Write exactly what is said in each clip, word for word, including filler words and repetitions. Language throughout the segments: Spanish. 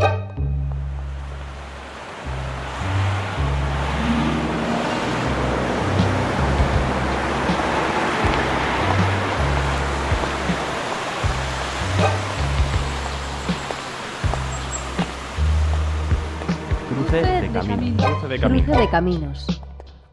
Cruce de caminos. Cruce de caminos. Cruce de caminos.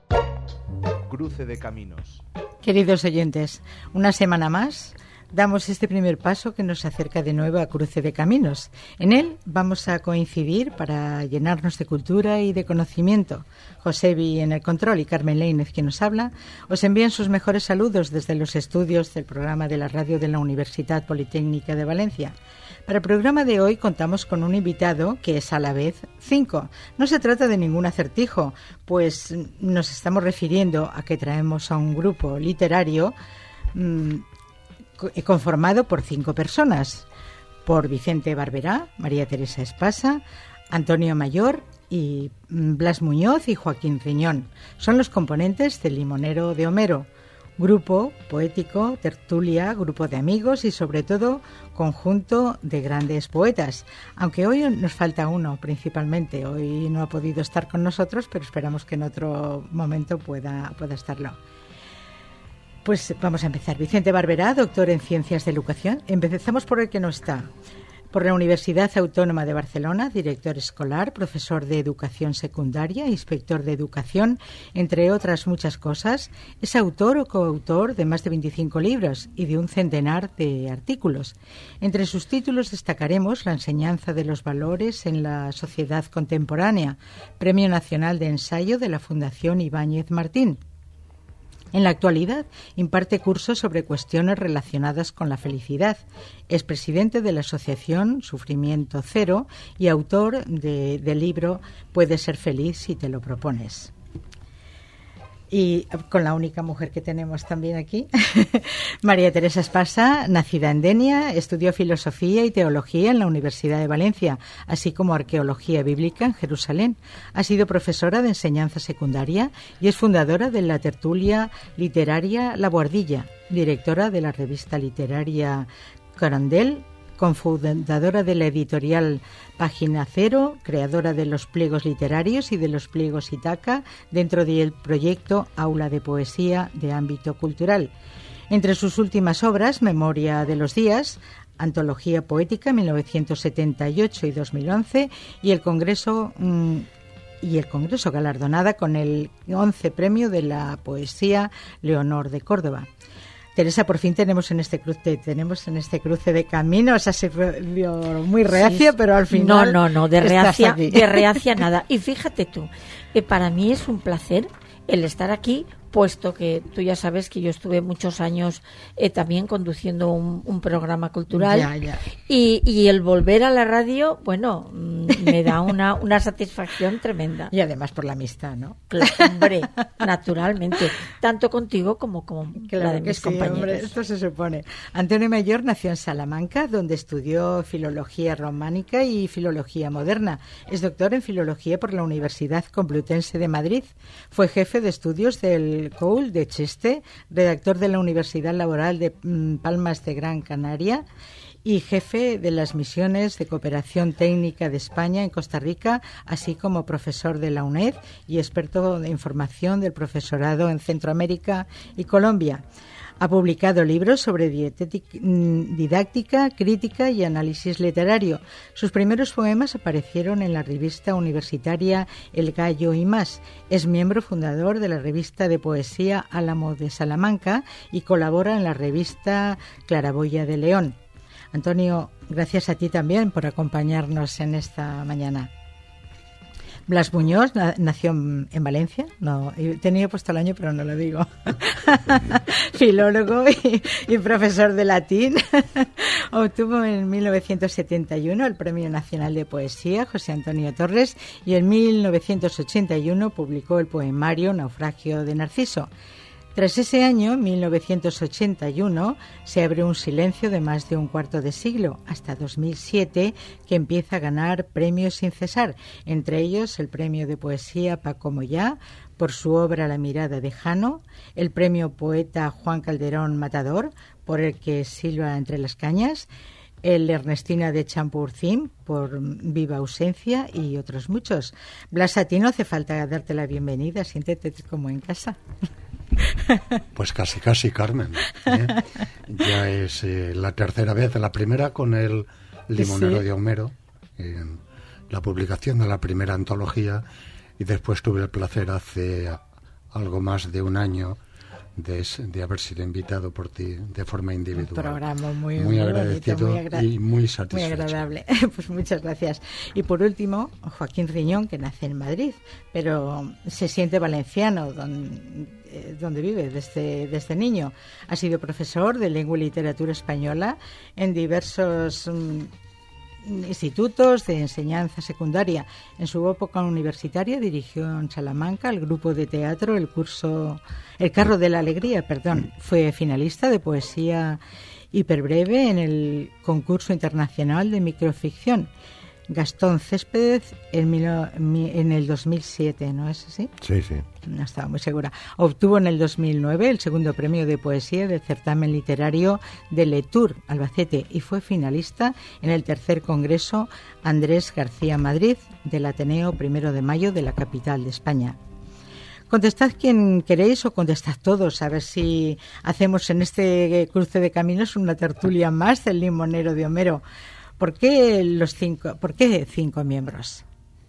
Cruce de caminos. Queridos oyentes, una semana más damos este primer paso que nos acerca de nuevo a Cruce de Caminos. En él vamos a coincidir para llenarnos de cultura y de conocimiento. Josebi en el control y Carmen Leínez, quien nos habla, os envían sus mejores saludos desde los estudios del programa de la radio de la Universidad Politécnica de Valencia. Para el programa de hoy contamos con un invitado que es a la vez cinco. No se trata de ningún acertijo, pues nos estamos refiriendo a que traemos a un grupo literario mmm, conformado por cinco personas, por Vicente Barberá, María Teresa Espasa, Antonio Mayor y Blas Muñoz y Joaquín Riñón. Son los componentes del Limonero de Homero, grupo poético, tertulia, grupo de amigos y sobre todo conjunto de grandes poetas. Aunque hoy nos falta uno principalmente, hoy no ha podido estar con nosotros, pero esperamos que en otro momento pueda, pueda estarlo. Pues vamos a empezar. Vicente Barberá, doctor en Ciencias de Educación. Empezamos por el que no está. Por la Universidad Autónoma de Barcelona, director escolar, profesor de educación secundaria, inspector de educación, entre otras muchas cosas. Es autor o coautor de más de veinticinco libros y de un centenar de artículos. Entre sus títulos destacaremos La enseñanza de los valores en la sociedad contemporánea, Premio Nacional de Ensayo de la Fundación Ibáñez Martín. En la actualidad imparte cursos sobre cuestiones relacionadas con la felicidad. Es presidente de la asociación Sufrimiento Cero y autor de, del libro Puedes ser feliz si te lo propones. Y con la única mujer que tenemos también aquí, María Teresa Espasa, nacida en Denia, estudió filosofía y teología en la Universidad de Valencia, así como arqueología bíblica en Jerusalén. Ha sido profesora de enseñanza secundaria y es fundadora de la tertulia literaria La Boardilla, directora de la revista literaria Corandel, cofundadora de la editorial Página Cero, creadora de los pliegos literarios y de los pliegos Itaca, dentro del proyecto Aula de Poesía de ámbito cultural. Entre sus últimas obras, Memoria de los días, Antología poética mil novecientos setenta y ocho y dos mil once y el Congreso mmm, y el Congreso galardonada con el once Premio de la Poesía Leonor de Córdoba. Teresa, por fin tenemos en este cruce, tenemos en este cruce de caminos, ha sido muy reacia, sí, pero al final no, no, no, de reacia, de reacia nada. Y fíjate tú, que para mí es un placer el estar aquí, puesto que tú ya sabes que yo estuve muchos años eh, también conduciendo un, un programa cultural ya, ya. Y, y el volver a la radio, bueno, me da una, una satisfacción tremenda. Y además por la amistad, ¿no? Claro, hombre, naturalmente, tanto contigo como con claro la de que mis sí, compañeros. Hombre, esto se supone. Antonio Mayor nació en Salamanca, donde estudió filología románica y filología moderna. Es doctor en filología por la Universidad Complutense de Madrid. Fue jefe de estudios del Coul de Cheste, redactor de la Universidad Laboral de Palmas de Gran Canaria y jefe de las misiones de cooperación técnica de España en Costa Rica, así como profesor de la UNED y experto de información del profesorado en Centroamérica y Colombia. Ha publicado libros sobre dietética, didáctica, crítica y análisis literario. Sus primeros poemas aparecieron en la revista universitaria El Gallo y Más. Es miembro fundador de la revista de poesía Álamo de Salamanca y colabora en la revista Claraboya de León. Antonio, gracias a ti también por acompañarnos en esta mañana. Blas Muñoz na- nació en, en Valencia, no, tenía puesto el año pero no lo digo, filólogo y, y profesor de latín. Obtuvo en mil novecientos setenta y uno el Premio Nacional de Poesía José Antonio Torres y en mil novecientos ochenta y uno publicó el poemario Naufragio de Narciso. Tras ese año, mil novecientos ochenta y uno, se abre un silencio de más de un cuarto de siglo, hasta dos mil siete, que empieza a ganar premios sin cesar, entre ellos el Premio de Poesía Paco Moyá, por su obra La mirada de Jano, el Premio Poeta Juan Calderón Matador, por el que silba entre las cañas, el Ernestina de Champurcín por Viva Ausencia y otros muchos. Blas, a ti no hace falta darte la bienvenida, siéntete como en casa. Pues casi, casi, Carmen. ¿eh? Ya es eh, la tercera vez, la primera con el Limonero sí. de Homero, en la publicación de la primera antología, y después tuve el placer hace algo más de un año de, de haber sido invitado por ti de forma individual. Un programa muy, muy muy agradecido bonito, muy agra- y muy satisfecho. Muy agradable. Pues muchas gracias. Y por último, Joaquín Riñón, que nace en Madrid, pero se siente valenciano, donde, donde vive desde, desde niño. Ha sido profesor de lengua y literatura española en diversos um, institutos de enseñanza secundaria. En su época universitaria dirigió en Salamanca el grupo de teatro, el curso El Carro de la Alegría, perdón. Fue finalista de poesía hiperbreve en el concurso internacional de microficción Gastón Céspedes en, mil, en el dos mil siete, ¿no es así? Sí, sí. No estaba muy segura. Obtuvo en el dos mil nueve el segundo premio de poesía del certamen literario de Letour, Albacete, y fue finalista en el tercer congreso Andrés García Madrid del Ateneo Primero de Mayo de la capital de España. Contestad quien queréis o contestad todos, a ver si hacemos en este cruce de caminos una tertulia más del Limonero de Homero. ¿Por qué los cinco, por qué cinco miembros?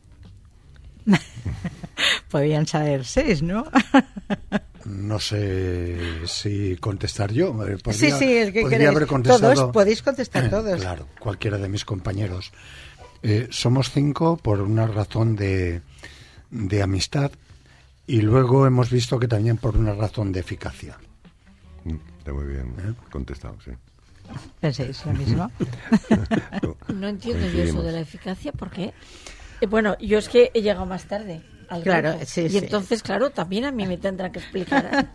Podían saber seis, ¿no? No sé si contestar yo. Podría, sí, sí, el que podría queréis. haber contestado. Todos, podéis contestar todos. Claro, cualquiera de mis compañeros. Eh, somos cinco por una razón de, de amistad y luego hemos visto que también por una razón de eficacia. Está muy bien ¿eh? contestado, sí. ¿Pensáis lo mismo? No entiendo yo eso de la eficacia, ¿por qué? Eh, bueno, yo es que he llegado más tarde al claro, grupo, sí, y sí. entonces, claro, también a mí me tendrán que explicar.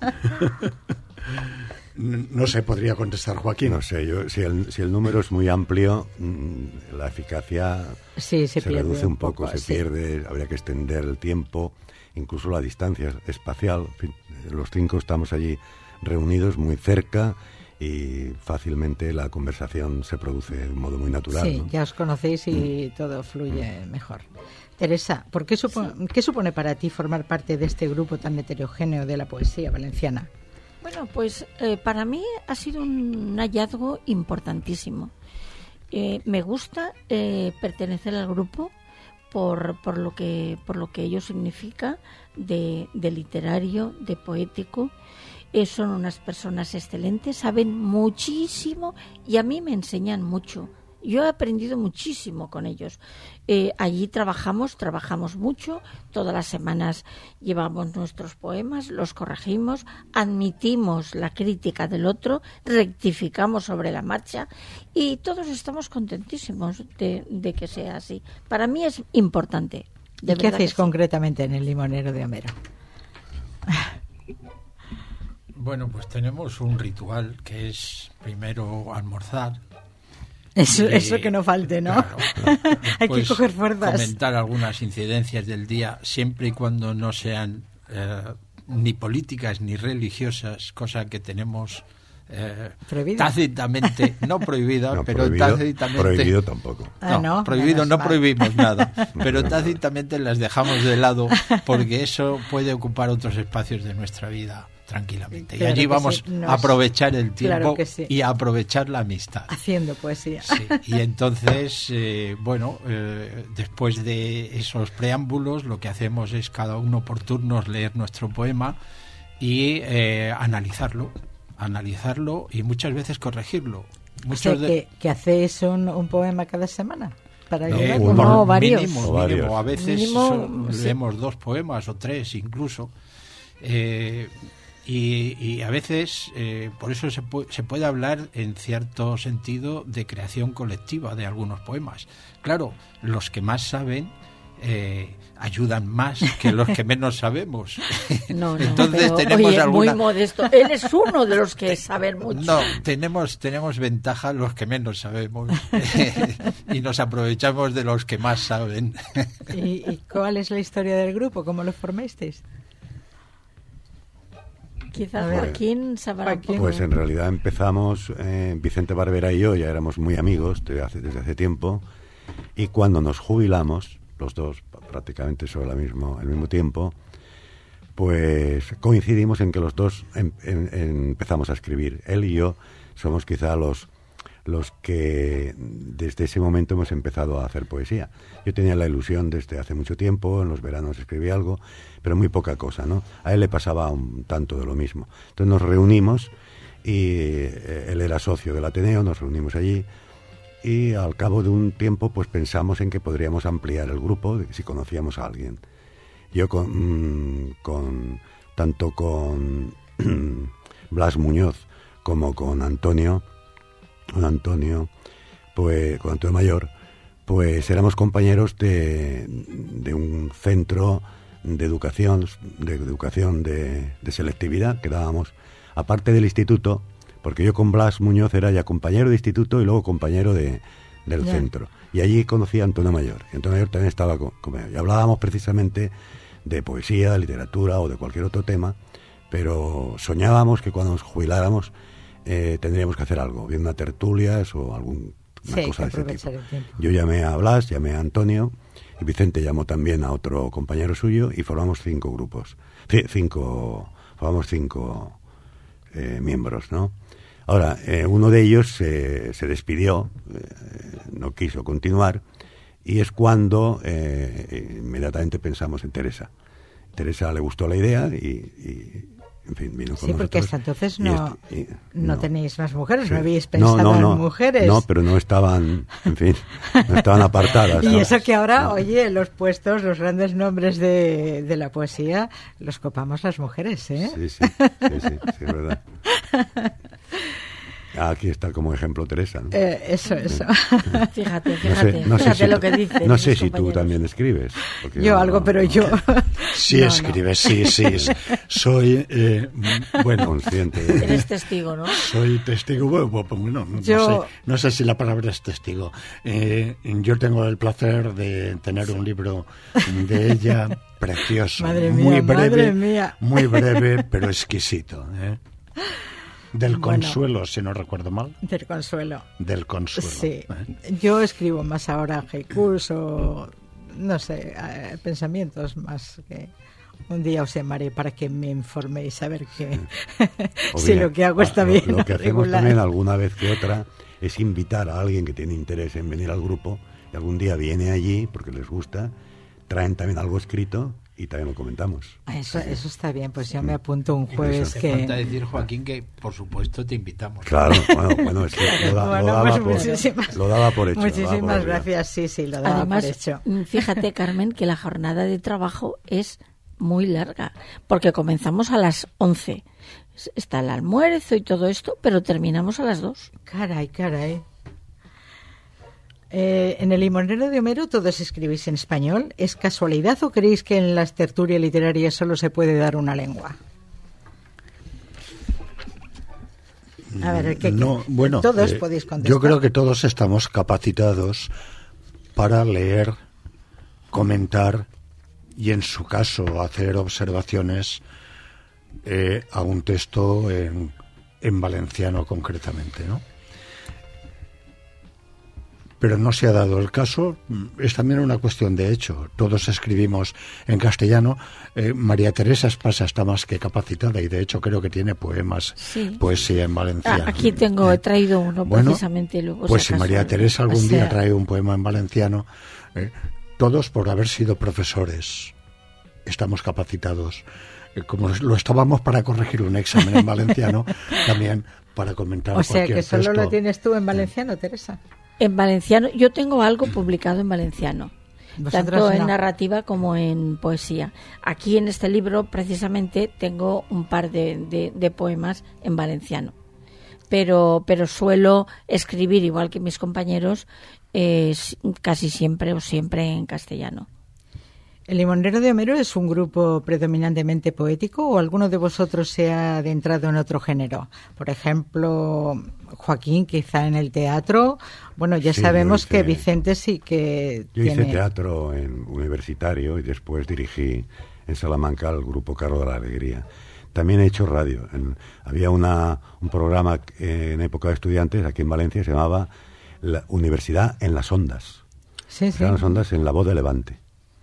No sé, podría contestar Joaquín. No sé, yo si el, si el número es muy amplio, mmm, la eficacia sí, se, se pierde reduce un poco, poco se sí. pierde, habría que extender el tiempo, incluso la distancia espacial. En fin, los cinco estamos allí reunidos muy cerca y fácilmente la conversación se produce de un modo muy natural. Sí, ¿no? ya os conocéis y mm. todo fluye mejor. Teresa, ¿por qué, supo- sí. ¿qué supone para ti formar parte de este grupo tan heterogéneo de la poesía valenciana? Bueno, pues eh, para mí ha sido un hallazgo importantísimo. Eh, me gusta eh, pertenecer al grupo por, por, lo que, por lo que ello significa de, de literario, de poético. Eh, son unas personas excelentes, saben muchísimo y a mí me enseñan mucho. Yo he aprendido muchísimo con ellos. Eh, allí trabajamos, trabajamos mucho. Todas las semanas llevamos nuestros poemas, los corregimos, admitimos la crítica del otro, rectificamos sobre la marcha y todos estamos contentísimos de, de que sea así. Para mí es importante. De ¿Y qué hacéis sí. concretamente en el Limonero de Homero? Bueno, pues tenemos un ritual que es primero almorzar. Eso, y, eso que no falte, ¿no? Claro, Hay que coger fuerzas. Comentar algunas incidencias del día, siempre y cuando no sean eh, ni políticas ni religiosas, cosa que tenemos eh, tácitamente, no prohibida, no, pero prohibido, tácitamente... Prohibido tampoco. Ah, no, no, prohibido no mal. prohibimos nada, pero tácitamente las dejamos de lado porque eso puede ocupar otros espacios de nuestra vida tranquilamente. Claro y allí vamos sí, nos... a aprovechar el tiempo claro sí. y a aprovechar la amistad. Haciendo poesía. Sí, y entonces, eh, bueno, eh, después de esos preámbulos, lo que hacemos es cada uno por turnos leer nuestro poema y eh, analizarlo, analizarlo y muchas veces corregirlo. Muchos o sea, de... que, que hacéis un, un poema cada semana. Para no, ayudar, uno, no, varios. Mínimo, o varios. mínimo. A veces Mínimo, son, sí. leemos dos poemas o tres incluso. Eh, y, y a veces, eh, por eso se, pu- se puede hablar en cierto sentido de creación colectiva de algunos poemas. Claro, los que más saben eh, ayudan más que los que menos sabemos. No, no, Entonces pero, tenemos oye, alguna... muy modesto. Él es uno de los que saben mucho. No, tenemos, tenemos ventaja los que menos sabemos y nos aprovechamos de los que más saben. ¿Y, ¿Y cuál es la historia del grupo? ¿Cómo lo formasteis? Quizás Pues- Joaquín sabrá un Joaquín. poco. Pues en realidad empezamos, eh, Vicente Barbera y yo ya éramos muy amigos desde hace, desde hace tiempo, y cuando nos jubilamos, los dos prácticamente sobre la mismo, el mismo tiempo, pues coincidimos en que los dos em- em- em- empezamos a escribir. Él y yo somos quizá los, los que desde ese momento hemos empezado a hacer poesía. Yo tenía la ilusión desde hace mucho tiempo, en los veranos escribía algo, pero muy poca cosa, ¿no? A él le pasaba un tanto de lo mismo. Entonces nos reunimos y eh, él era socio del Ateneo, nos reunimos allí y al cabo de un tiempo pues pensamos en que podríamos ampliar el grupo si conocíamos a alguien. Yo con, mm, con tanto con Blas Muñoz como con Antonio, con Antonio, pues con Antonio Mayor, pues éramos compañeros de, de un centro de educación, de educación de, de selectividad que dábamos, aparte del instituto, porque yo con Blas Muñoz era ya compañero de instituto y luego compañero de, del Ya. centro. Y allí conocí a Antonio Mayor. Y Antonio Mayor también estaba con, conmigo. Y hablábamos precisamente de poesía, de literatura o de cualquier otro tema, pero soñábamos que cuando nos jubiláramos eh, tendríamos que hacer algo, bien una tertulias o alguna Sí, hay cosa que de ese aprovechar tipo. el tiempo. Yo llamé a Blas, llamé a Antonio, y Vicente llamó también a otro compañero suyo y formamos cinco grupos, C- cinco, formamos cinco eh, miembros, ¿no? Ahora, eh, uno de ellos eh, se despidió, eh, no quiso continuar, y es cuando eh, inmediatamente pensamos en Teresa. Teresa le gustó la idea y, y en fin, vino con Sí, porque nosotros. hasta entonces Y no, este- y- no tenéis más mujeres, Sí. no habéis No, pensado no, no. en mujeres. No, pero no estaban, en fin, no estaban apartadas. Y ¿no? eso que ahora, No. oye, los puestos, los grandes nombres de, de la poesía, los copamos las mujeres, ¿eh? Sí, sí, sí, sí, sí, es verdad. Aquí está como ejemplo Teresa, ¿no? Eh, eso, eso. Fíjate, No fíjate, sé, no sé fíjate si, lo que dicen. no sé mis si tú compañeros. también escribes. porque Yo no- algo, no- pero no- yo... Sí, No, no. escribe, sí, sí. Soy, eh, bueno, Consciente. de- Eres testigo, ¿no? soy testigo. Bueno, bueno, no, Yo- no sé, no sé si la palabra es testigo. Eh, yo tengo el placer de tener un libro de ella precioso, Madre muy mía, breve, madre mía. muy breve, pero exquisito. ¿eh? Del Bueno. Consuelo, si no recuerdo mal, Del consuelo. del Consuelo. Sí. ¿eh? Yo escribo más ahora haikus o, no sé, eh, pensamientos más que... Un día os llamaré para que me informéis a ver que O si bien, lo que hago está lo- bien Lo, o que hacemos regular. también alguna vez que otra es invitar a alguien que tiene interés en venir al grupo y algún día viene allí porque les gusta, traen también algo escrito y también lo comentamos. Eso, eso está bien, pues yo me apunto un Y jueves hace que... falta decir, Joaquín, que por supuesto te invitamos. Claro, bueno, bueno, es que lo, da- lo Bueno, daba, pues por, muchísimas- lo daba por hecho. lo daba por Muchísimas obvio. gracias, sí, sí, lo daba Además, por hecho. mm, fíjate, Carmen, que la jornada de trabajo es muy larga, porque comenzamos a las once. Está el almuerzo y todo esto, pero terminamos a las dos. Caray, caray. Eh, en el Limonero de Homero todos escribís en español. ¿Es casualidad o creéis que en las tertulias literarias solo se puede dar una lengua? A ver, ¿qué, No, bueno, todos eh, podéis contestar. yo creo que todos estamos capacitados para leer, comentar y, en su caso, hacer observaciones eh, a un texto en, en valenciano concretamente, ¿no? Pero no se ha dado el caso, es también una cuestión de hecho. Todos escribimos en castellano. Eh, María Teresa Espasa está más que capacitada y de hecho creo que tiene poemas, Sí. poesía en valenciano. Ah, aquí tengo, he traído uno Bueno, precisamente. Luego, pues si si acaso, María Teresa algún o día sea- trae un poema en valenciano, eh, todos por haber sido profesores estamos capacitados. Eh, como lo estábamos para corregir un examen en valenciano, también para comentar O sea, cualquier que solo texto. lo tienes tú en valenciano, Teresa. En valenciano, yo tengo algo publicado en valenciano, Vosotros tanto en no. narrativa como en poesía. Aquí en este libro, precisamente, tengo un par de, de- de poemas en valenciano. Pero, pero suelo escribir, igual que mis compañeros, eh, s- casi siempre o siempre en castellano. ¿El Limonero de Homero es un grupo predominantemente poético o alguno de vosotros se ha adentrado en otro género? Por ejemplo, Joaquín quizá en el teatro. Bueno, ya Sí, sabemos yo que hice- Vicente sí que Yo tiene... hice teatro en universitario y después dirigí en Salamanca el grupo Carro de la Alegría. también he hecho radio. En, había una, un programa en época de estudiantes aquí en Valencia que se llamaba La Universidad en las Ondas. Sí, sí. En las Ondas, en La Voz de Levante.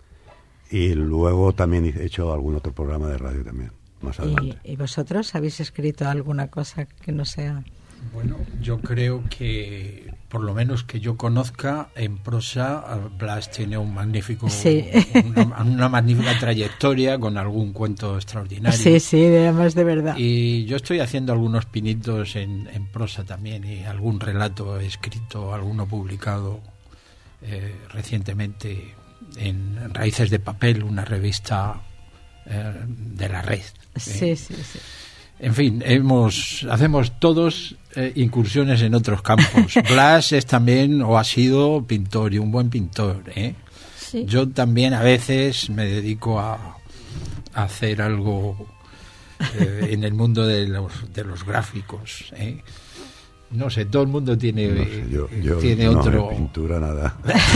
Y luego también he hecho algún otro programa de radio también, más adelante. ¿Y, y vosotros habéis escrito alguna cosa que no sea...? Bueno, yo creo que, por lo menos que yo conozca, en prosa Blas tiene un magnífico, sí. una, una magnífica trayectoria con algún cuento extraordinario. Sí, sí, además de verdad. Y yo estoy haciendo algunos pinitos en, en prosa también, y algún relato escrito, alguno publicado eh, recientemente en Raíces de Papel, una revista eh, de la red. Sí, ¿eh? sí, sí. En fin, hemos, hacemos todos eh, incursiones en otros campos. Blas es también, o ha sido, pintor, y un buen pintor, ¿eh? Sí. Yo también a veces me dedico a, a hacer algo eh, en el mundo de los, de los gráficos, ¿eh? No sé, todo el mundo tiene, No sé, yo, yo tiene no, otro... en pintura nada.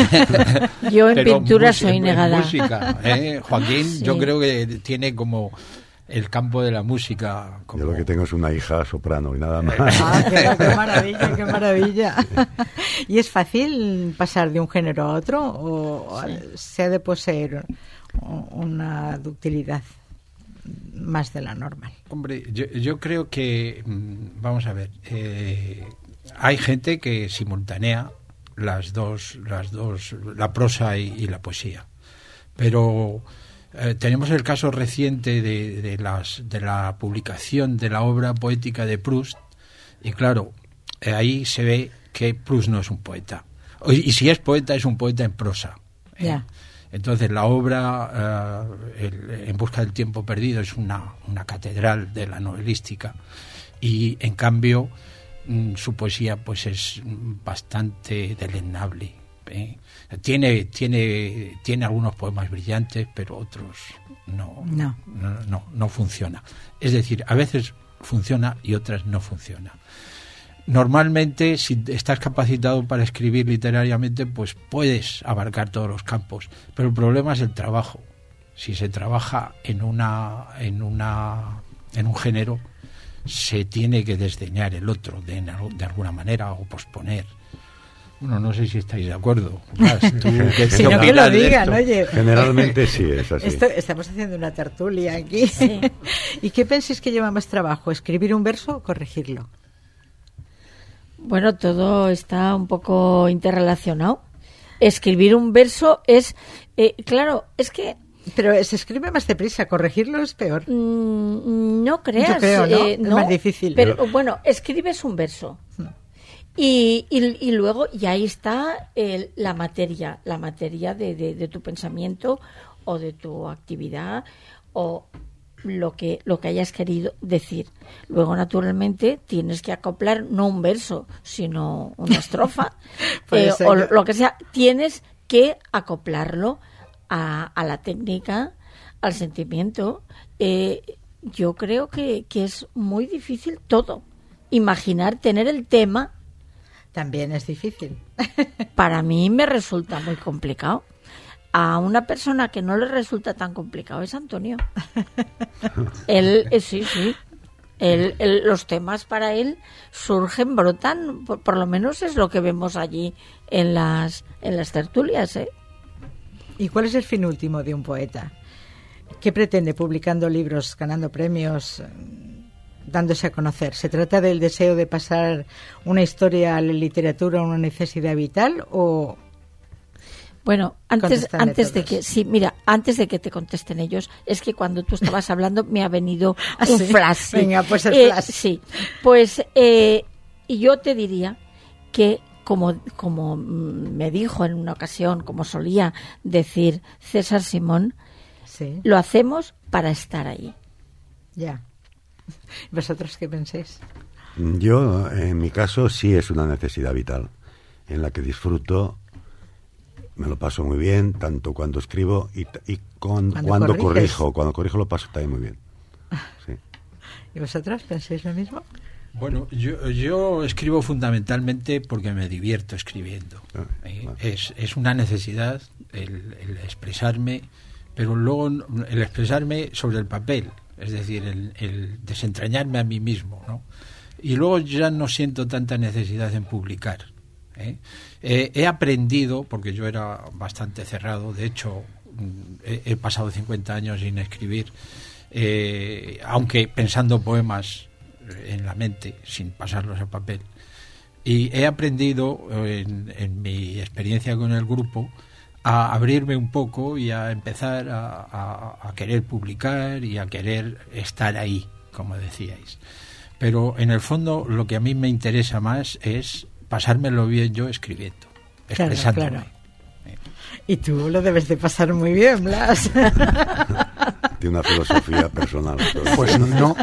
Yo en Pero pintura mus- soy en- negada. En música, ¿eh? Joaquín, Sí. yo creo que tiene como el campo de la música. Como... Yo lo que tengo es una hija soprano y nada más. Ah, qué, qué maravilla, qué maravilla. ¿Y es fácil pasar de un género a otro o Sí. se ha de poseer una ductilidad más de la normal? Hombre, yo, yo creo que, mm, vamos a ver, eh, hay gente que simultanea las dos, las dos, la prosa y, y la poesía, pero eh, tenemos el caso reciente de, de las de la publicación de la obra poética de Proust, y claro, eh, ahí se ve que Proust no es un poeta, y, y si es poeta es un poeta en prosa, ¿eh? Ya. Entonces la obra eh, el, En busca del tiempo perdido es una, una catedral de la novelística, y en cambio mm, su poesía pues es bastante deleznable, ¿eh? Tiene, tiene, tiene algunos poemas brillantes, pero otros no, No. no, no, no funciona. Es decir, a veces funciona y otras no funciona. Normalmente, si estás capacitado para escribir literariamente, pues puedes abarcar todos los campos, pero el problema es el trabajo. Si se trabaja en una, en una, en un género, se tiene que desdeñar el otro de, de alguna manera, o posponer. Bueno, no sé si estáis de acuerdo. Blas, ¿tú qué- Si qué no, que opinas lo de digan, esto? oye. Generalmente sí, es así. Esto- estamos haciendo una tertulia aquí. Sí. ¿Y qué pensáis que lleva más trabajo, escribir un verso o corregirlo? Bueno, todo está un poco interrelacionado. Escribir un verso es, eh, claro, es que Pero se escribe más deprisa, corregirlo es peor. mm, no creas. Yo creo, ¿no? eh, Es más difícil. Pero bueno, escribes un verso. Y, y, y luego, y ahí está el- la materia, la materia de, de, de tu pensamiento o de tu actividad o lo que, lo que hayas querido decir. Luego, naturalmente, tienes que acoplar no un verso, sino una estrofa Puede eh, ser o que- lo que sea. Tienes que acoplarlo a, a la técnica, al sentimiento. Eh, yo creo que, que es muy difícil todo. Imaginar tener el tema, También es difícil. para mí me resulta muy complicado. A una persona que no le resulta tan complicado es Antonio. Él, eh, sí, sí. Él, él- los temas para él surgen, brotan, por, por lo menos es lo que vemos allí en las, en las tertulias, ¿eh? ¿Y cuál es el fin último de un poeta? ¿Qué pretende publicando libros, ganando premios, eh, dándose a conocer? ¿Se trata del deseo de pasar una historia a la literatura, una necesidad vital o...? Bueno, antes, Contestan antes de todos. que, sí, mira, antes de que te contesten ellos, es que cuando tú estabas hablando me ha venido ¿Ah, un sí? flash. sí. Venga, pues el Eh, flash. Sí, pues eh, y yo te diría que como, como mm, me dijo en una ocasión, como solía decir César Simón, Sí, lo hacemos para estar ahí. ya. ¿Vosotros qué pensáis? Yo, en mi caso, sí es una necesidad vital, en la que disfruto, me lo paso muy bien, tanto cuando escribo y, t- y con- Cuando cuando, corriges. corrijo. Cuando corrijo lo paso también muy bien. Sí. ¿Y vosotros pensáis lo mismo? Bueno, yo, yo escribo fundamentalmente porque me divierto escribiendo. Ah, Eh, vale. es, es una necesidad el, el expresarme, pero luego el expresarme sobre el papel. es decir, el, el desentrañarme a mí mismo, ¿no? Y luego ya no siento tanta necesidad en publicar, ¿eh? Eh, he aprendido, porque yo era bastante cerrado, de hecho he, he pasado cincuenta años sin escribir, eh, aunque pensando poemas en la mente, sin pasarlos a papel, y he aprendido en, en mi experiencia con el grupo a abrirme un poco y a empezar a, a, a querer publicar y a querer estar ahí, como decíais. Pero en el fondo lo que a mí me interesa más es pasármelo bien yo escribiendo, expresándome. Claro, claro. Y tú lo debes de pasar muy bien, Blas. Tiene una filosofía personal. Pues no.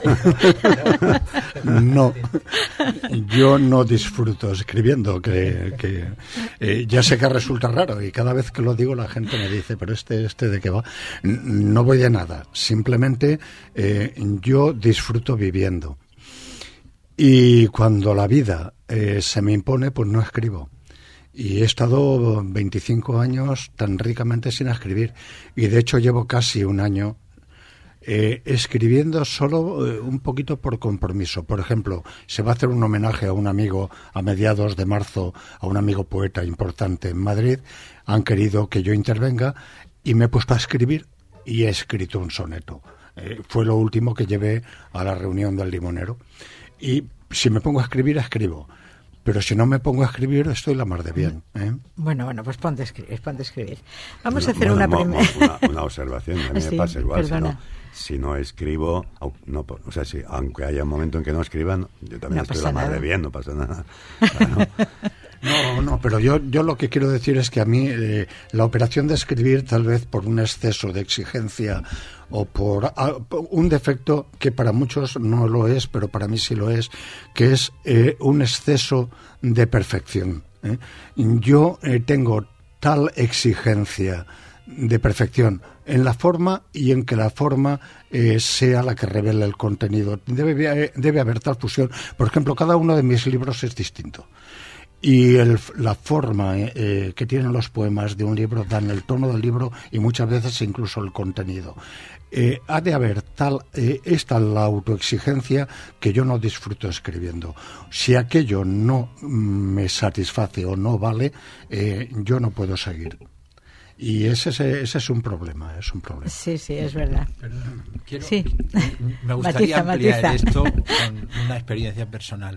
No. Yo no disfruto escribiendo, que, que eh, ya sé que resulta raro y cada vez que lo digo la gente me dice, pero este, este ¿de qué va? No voy de nada. Simplemente eh, yo disfruto viviendo. Y cuando la vida eh, se me impone, pues no escribo. Y he estado veinticinco años tan ricamente sin escribir. Y de hecho llevo casi un año eh, escribiendo solo eh, un poquito por compromiso. Por ejemplo, se va a hacer un homenaje a un amigo a mediados de marzo, a un amigo poeta importante en Madrid. Han querido que yo intervenga y me he puesto a escribir y he escrito un soneto. Eh, fue lo último que llevé a la reunión del Limonero. Y si me pongo a escribir, escribo. Pero si no me pongo a escribir, estoy la mar de bien, ¿eh? Bueno, bueno, pues ponte a escribir. Ponte a escribir. Vamos no, a hacer bueno, una mo, primera... Una, una observación, a mí sí, me pasa igual. Si no, si no escribo, no, o sea, si, aunque haya un momento en que no escriban, yo también no estoy la mar de bien, no pasa nada. Claro. No, no, pero yo, yo lo que quiero decir es que a mí eh, la operación de escribir, tal vez por un exceso de exigencia o por a, un defecto que para muchos no lo es, pero para mí sí lo es, que es eh, un exceso de perfección, ¿eh? Yo eh, tengo tal exigencia de perfección en la forma y en que la forma eh, sea la que revela el contenido. Debe, debe haber tal fusión. Por ejemplo, cada uno de mis libros es distinto. Y el, la forma eh, que tienen los poemas de un libro dan el tono del libro y muchas veces incluso el contenido. Eh, ha de haber tal, eh, es tal la autoexigencia que yo no disfruto escribiendo. Si aquello no me satisface o no vale, eh, yo no puedo seguir. Y ese, ese, ese es un problema, es un problema. Sí, sí, es verdad. Perdón, quiero, sí. Me gustaría matiza, ampliar matiza. esto con una experiencia personal.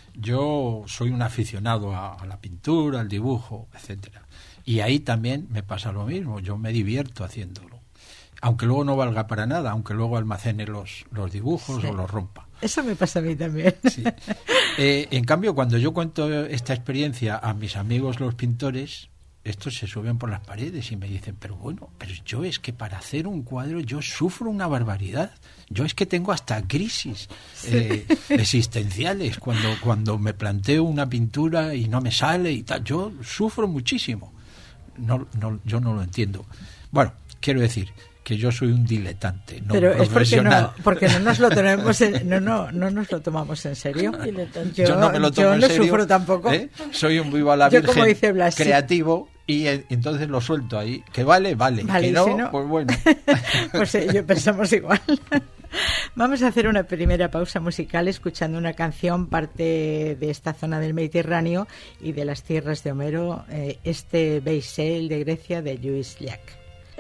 Yo soy un aficionado a, a la pintura, al dibujo, etcétera. Y ahí también me pasa lo mismo. Yo me divierto haciéndolo. Aunque luego no valga para nada, aunque luego almacene los, los dibujos sí. o los rompa. Eso me pasa a mí también. Sí. Eh, en cambio, cuando yo cuento esta experiencia a mis amigos los pintores, estos se suben por las paredes y me dicen, pero bueno, pero yo es que para hacer un cuadro yo sufro una barbaridad. Yo es que tengo hasta crisis eh, existenciales cuando, cuando me planteo una pintura y no me sale y tal. Yo sufro muchísimo. No, no, yo no lo entiendo. Bueno, quiero decir que yo soy un diletante, no pero profesional. Es porque no, porque no nos lo tenemos en, no, no, no nos lo tomamos en serio. Yo, yo no me lo tomo yo en no serio. Sufro tampoco. ¿Eh? Soy un viva la virgen, yo, como dice Blas, creativo y eh, entonces lo suelto ahí. Que vale, vale. vale que no, si no, pues bueno. Pues eh, yo pensamos igual. Vamos a hacer una primera pausa musical escuchando una canción parte de esta zona del Mediterráneo y de las tierras de Homero, eh, este Beisel de Grecia de Lluís Llach.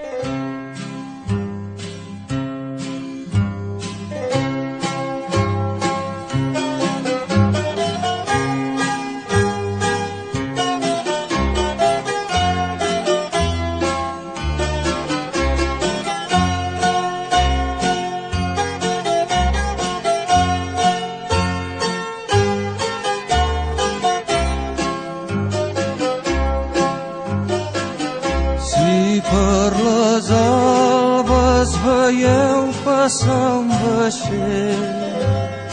Passar un vaixell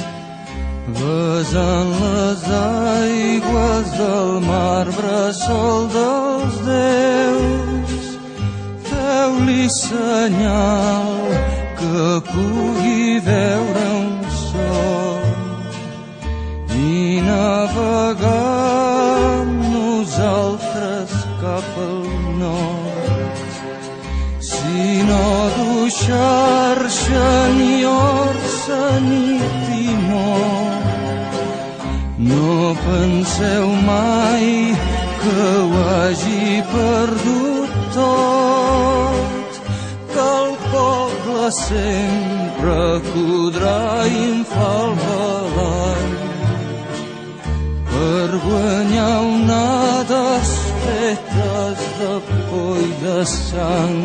besant les aigües del mar, bressol dels déus. Feu-li senyal que pugui veure un sol i navegar amb nosaltres cap al nord. Si no du xarxa ni or sa nit i mort. No penseu mai que ho hagi perdut tot, que el poble sempre podrà inflar el balall per guanyar onades fetes de por i de sang.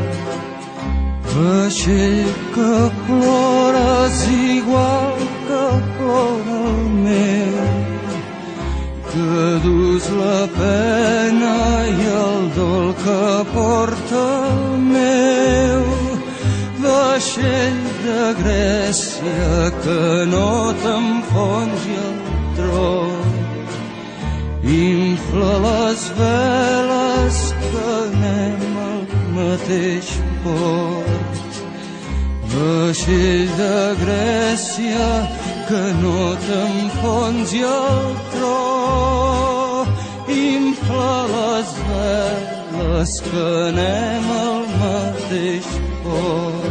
Vaixell que plores igual que plora el meu, que dus la pena i el dol que porta el meu. Vaixell de Grècia que no t'enfonsi el tron, infla les veles que anem al mateix port. Vaixell de Grècia que no t'enfonsi el tro, infla les veles que anem al mateix port.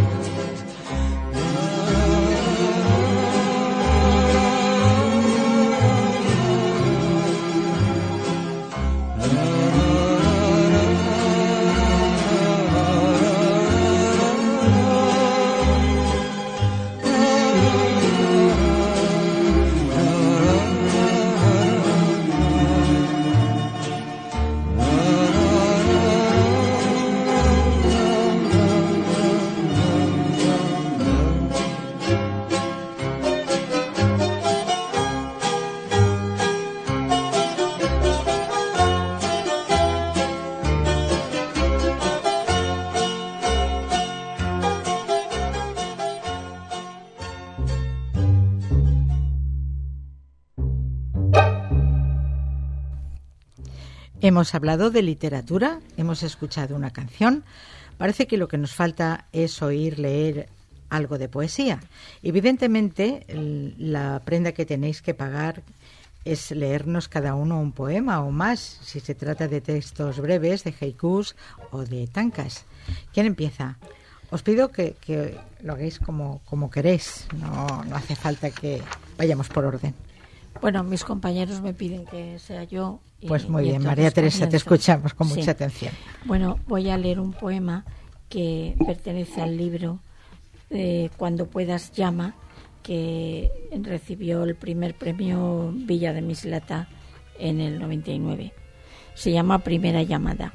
Hemos hablado de literatura, hemos escuchado una canción. Parece que lo que nos falta es oír, leer algo de poesía. Evidentemente, la prenda que tenéis que pagar es leernos cada uno un poema o más, si se trata de textos breves, de haikus o de tankas. ¿Quién empieza? Os pido que, que lo hagáis como, como queréis, no, no hace falta que vayamos por orden. Bueno, mis compañeros me piden que sea yo. Y, pues muy y bien, María Teresa, comienzo. Te escuchamos con sí. mucha atención. Bueno, voy a leer un poema que pertenece al libro eh, Cuando puedas llama, que recibió el primer premio Villa de Mislata en el noventa y nueve. Se llama Primera llamada.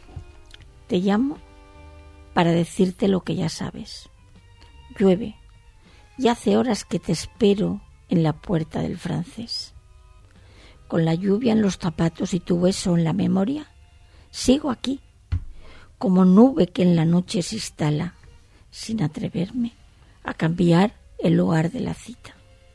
Te llamo para decirte lo que ya sabes. Llueve, y hace horas que te espero en la puerta del Francés. Con la lluvia en los zapatos y tu beso en la memoria, sigo aquí, como nube que en la noche se instala, sin atreverme a cambiar el lugar de la cita.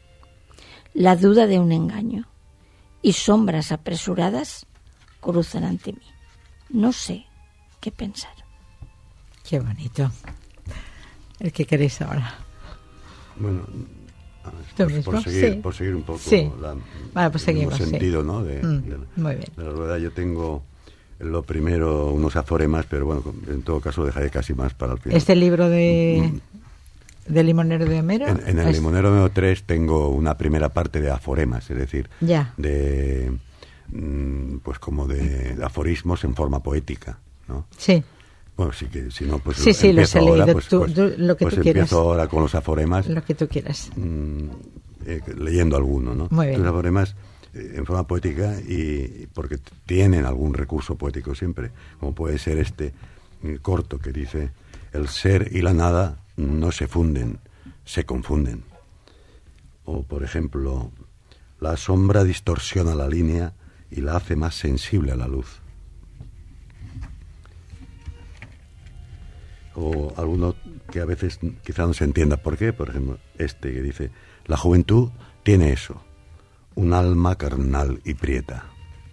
La duda de un engaño y sombras apresuradas cruzan ante mí. No sé qué pensar. Qué bonito. ¿El que queréis ahora? Bueno, Pues por, seguir, sí. por seguir un poco sí. la, vale, pues seguimos, el sentido sí. ¿no? de, mm, de, muy bien. de la rueda. Yo tengo lo primero unos aforemas, pero bueno, en todo caso dejaré casi más para el final. ¿Este libro de, mm. de Limonero de Homero? En, en el es... Limonero de Homero tres tengo una primera parte de aforemas, es decir, ya. de pues como de aforismos en forma poética, ¿no? Sí. Bueno, sí que si no, pues sí, sí, empiezo los he ahora, leído. pues, tú, pues, tú, lo que pues tú empiezo quieras. ahora con los aforemas. Lo que tú quieras. Mmm, eh, leyendo alguno, ¿no? Muy bien. Los aforemas eh, en forma poética y porque tienen algún recurso poético siempre, como puede ser este eh, corto que dice: el ser y la nada no se funden, se confunden. O, por ejemplo, la sombra distorsiona la línea y la hace más sensible a la luz. O alguno que a veces quizá no se entienda por qué, por ejemplo, este que dice: la juventud tiene eso, un alma carnal y prieta.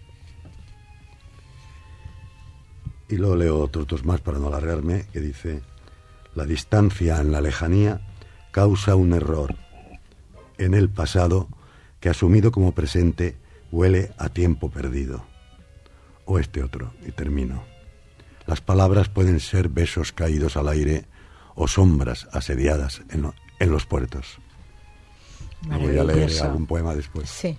Y luego leo otros dos más para no alargarme, que dice: la distancia en la lejanía causa un error en el pasado que, asumido como presente, huele a tiempo perdido. O este otro, y termino: las palabras pueden ser besos caídos al aire o sombras asediadas en, lo, en los puertos. Voy a leer algún poema después. Sí.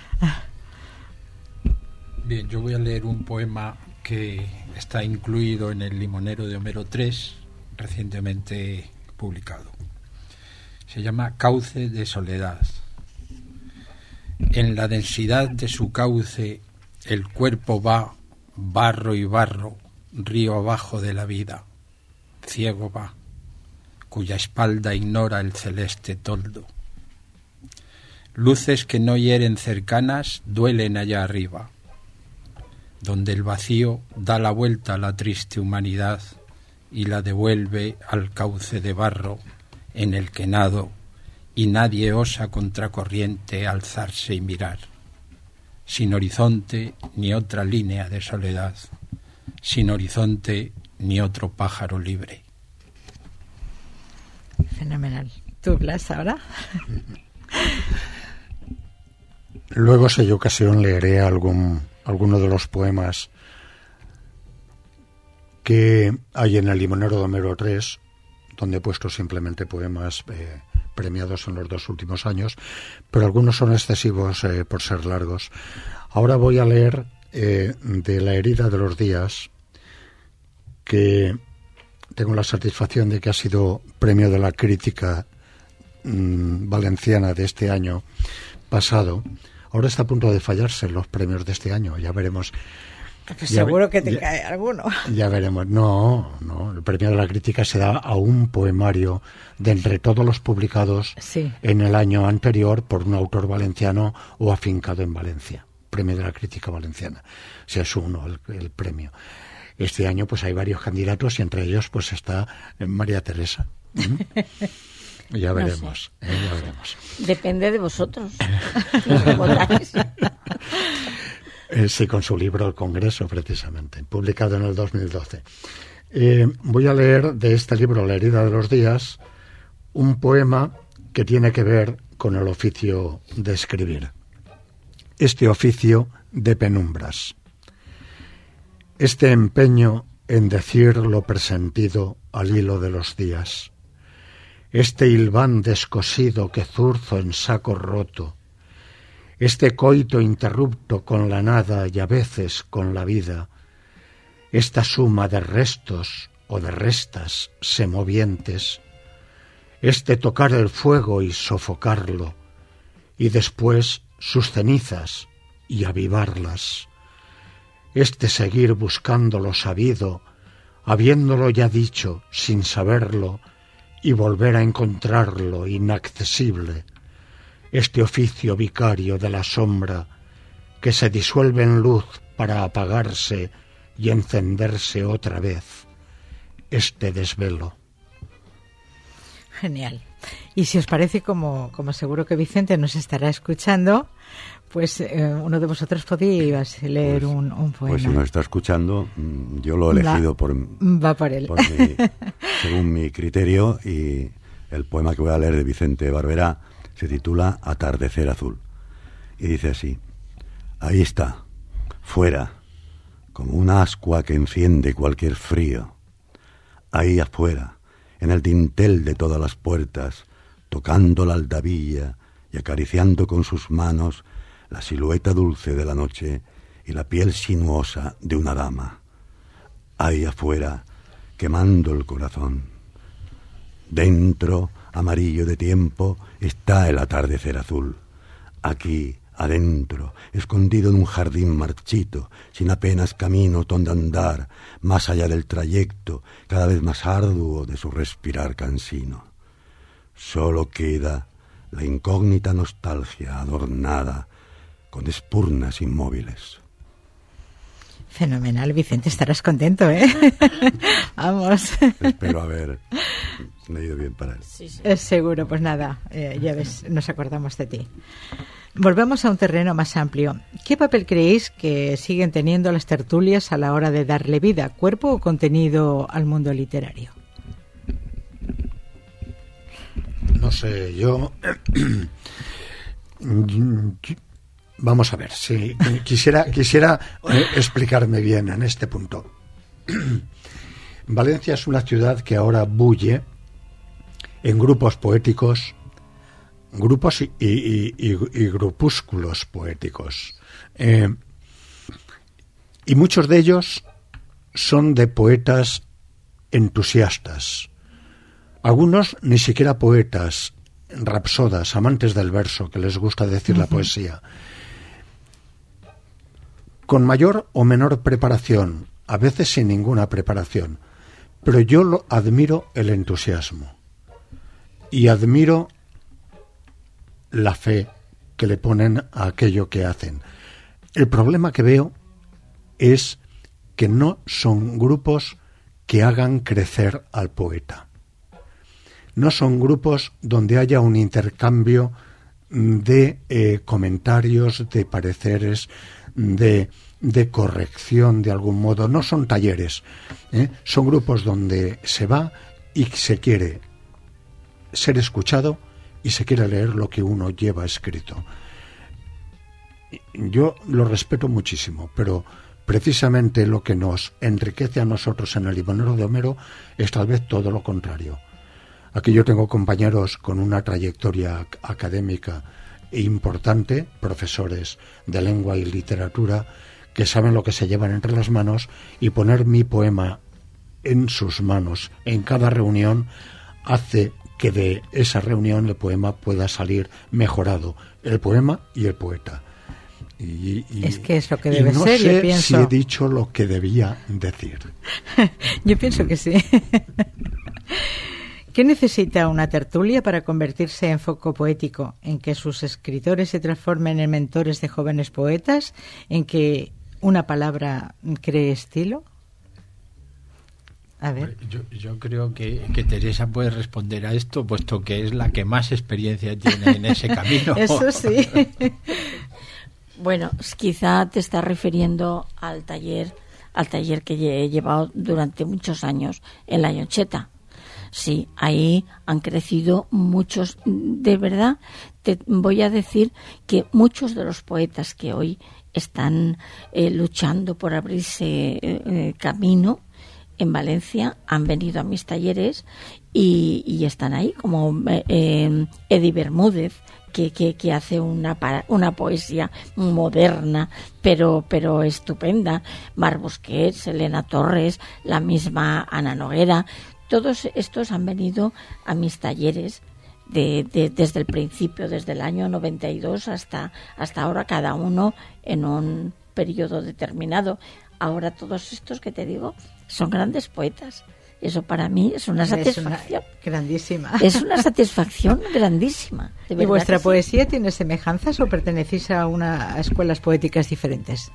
Bien, yo voy a leer un poema que está incluido en el Limonero de Homero tres, recientemente publicado. Se llama Cauce de Soledad. En la densidad de su cauce el cuerpo va, barro y barro, río abajo de la vida. Ciego va, cuya espalda ignora el celeste toldo. Luces que no hieren cercanas duelen allá arriba, donde el vacío da la vuelta a la triste humanidad y la devuelve al cauce de barro en el que nado, y nadie osa contracorriente alzarse y mirar. Sin horizonte ni otra línea de soledad, sin horizonte ni otro pájaro libre. Fenomenal. ¿Tú, Blas, ahora? Luego, si hay ocasión, leeré algún alguno de los poemas que hay en el Limonero de Homero tres, donde he puesto simplemente poemas eh, premiados en los dos últimos años, pero algunos son excesivos eh, por ser largos. Ahora voy a leer eh, de La herida de los días, que tengo la satisfacción de que ha sido premio de la crítica mmm, valenciana de este año pasado. Ahora está a punto de fallarse los premios de este año, ya veremos. Pues seguro ve, que te ya, cae alguno. Ya veremos. No, no, el premio de la crítica se da a un poemario de entre todos los publicados sí. en el año anterior por un autor valenciano o afincado en Valencia. Premio de la crítica valenciana. O sea, es uno el, el premio. Este año pues hay varios candidatos y entre ellos pues está María Teresa. ¿Mm? Ya veremos, no sé. eh, ya veremos. Depende de vosotros. eh, sí, con su libro El Congreso, precisamente, publicado en el dos mil doce. Eh, voy a leer de este libro, La herida de los días, un poema que tiene que ver con el oficio de escribir. Este oficio de penumbras. Este empeño en decir lo presentido al hilo de los días. Este hilván descosido que zurzo en saco roto, este coito interrupto con la nada y a veces con la vida, esta suma de restos o de restas semovientes, este tocar el fuego y sofocarlo, y después sus cenizas y avivarlas, este seguir buscando lo sabido, habiéndolo ya dicho sin saberlo, y volver a encontrarlo inaccesible, este oficio vicario de la sombra que se disuelve en luz para apagarse y encenderse otra vez, este desvelo. Genial. Y si os parece, como, como seguro que Vicente nos estará escuchando, pues eh, uno de vosotros podéis leer pues, un, un poema. Pues si nos está escuchando, yo lo he elegido va, por, va por él. por mi, según mi criterio, y el poema que voy a leer de Vicente Barberá se titula Atardecer azul. Y dice así: ahí está, fuera, como una ascua que enciende cualquier frío. Ahí afuera, en el dintel de todas las puertas, tocando la aldabilla y acariciando con sus manos la silueta dulce de la noche y la piel sinuosa de una dama. Ahí afuera, quemando el corazón. Dentro, amarillo de tiempo, está el atardecer azul. Aquí, adentro, escondido en un jardín marchito, sin apenas camino donde andar, más allá del trayecto, cada vez más arduo de su respirar cansino. Solo queda la incógnita nostalgia adornada con espurnas inmóviles. Fenomenal, Vicente, estarás contento, ¿eh? Vamos. Espero haber leído bien para él. Sí, sí. Es seguro, pues nada, eh, ya ves, nos acordamos de ti. Volvemos a un terreno más amplio. ¿Qué papel creéis que siguen teniendo las tertulias a la hora de darle vida, cuerpo o contenido al mundo literario? No sé, yo... Vamos a ver, si quisiera, quisiera eh, explicarme bien en este punto. Valencia es una ciudad que ahora bulle en grupos poéticos grupos y, y, y, y grupúsculos poéticos. Eh, y muchos de ellos son de poetas entusiastas. Algunos ni siquiera poetas, rapsodas, amantes del verso, que les gusta decir uh-huh. la poesía. Con mayor o menor preparación, a veces sin ninguna preparación. Pero yo lo admiro el entusiasmo y admiro la fe que le ponen a aquello que hacen. El problema que veo es que no son grupos que hagan crecer al poeta. No son grupos donde haya un intercambio de eh, comentarios, de pareceres, de, de corrección de algún modo. No son talleres, ¿eh? Son grupos donde se va y se quiere ser escuchado y se quiere leer lo que uno lleva escrito. Yo lo respeto muchísimo, pero precisamente lo que nos enriquece a nosotros en el Limonero de Homero es tal vez todo lo contrario. Aquí yo tengo compañeros con una trayectoria académica importante, profesores de lengua y literatura, que saben lo que se llevan entre las manos, y poner mi poema en sus manos en cada reunión hace que de esa reunión el poema pueda salir mejorado, el poema y el poeta. Y, y, es que es lo que debe y no ser, sé yo pienso. Si he dicho lo que debía decir. Yo pienso que sí. ¿Qué necesita una tertulia para convertirse en foco poético? ¿En que sus escritores se transformen en mentores de jóvenes poetas? ¿En que una palabra cree estilo? A ver. Yo, yo creo que, que Teresa puede responder a esto, puesto que es la que más experiencia tiene en ese camino. Eso sí. Bueno, quizá te estás refiriendo al taller, al taller que he llevado durante muchos años en La Yoncheta. Sí, ahí han crecido muchos. De verdad, te voy a decir que muchos de los poetas que hoy están eh, luchando por abrirse eh, camino en Valencia han venido a mis talleres y, y están ahí, como eh, Eddie Bermúdez, que, que, que hace una, una poesía moderna, pero, pero estupenda. Mar Busquets, Elena Torres, la misma Ana Noguera. Todos estos han venido a mis talleres de, de, desde el principio, desde el año noventa y dos hasta, hasta ahora, cada uno en un periodo determinado. Ahora todos estos que te digo son grandes poetas. Eso para mí es una satisfacción. Es una grandísima. Es una satisfacción grandísima. ¿Y vuestra poesía sí? tiene semejanzas o pertenecéis a, una, a escuelas poéticas diferentes?